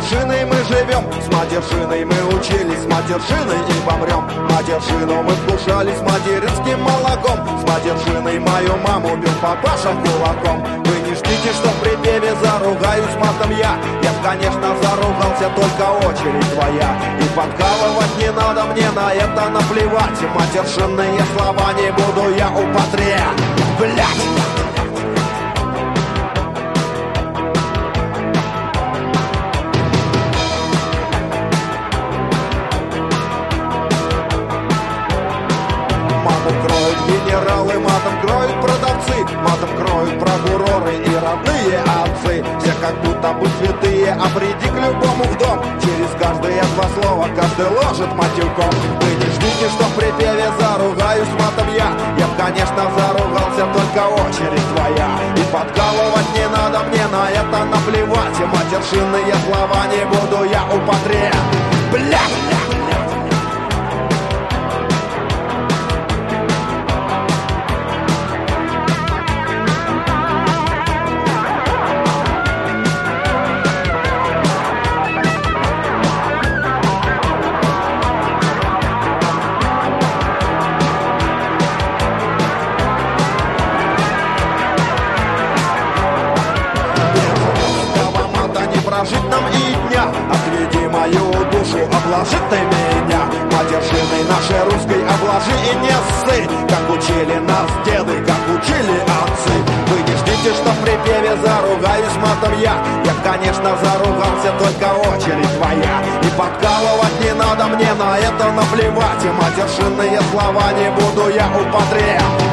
матершиной мы живем, с матершиной мы учились, с матершиной и помрем. Матершину мы вкушали с материнским молоком, с матершиной мою маму бил папаша кулаком. Вы не ждите, что в припеве заругаюсь матом я. Я б, конечно, заругался, только очередь твоя. И подкалывать не надо, мне на это наплевать. И матершинные слова не буду я употреблять. Генералы матом кроют продавцы, матом кроют прокуроры и родные отцы. Все как будто бы святые, а приди к любому в дом, через каждые два слова каждый ложит матюком. Вы не ждите, что в припеве заругаюсь матом я. Я б, конечно, заругался, только очередь твоя. И подкалывать не надо, мне на это наплевать. И матершинные слова не буду я употреблять. Прожить нам и дня, отведи мою душу, обложи ты меня. Матершиной нашей русской обложи и не ссы, как учили нас деды, как учили отцы. Вы не ждите, что в припеве заругаюсь матом я. Я, конечно, заругался, только очередь твоя. И подкалывать не надо, мне на это наплевать. И матершинные слова не буду я употреблять.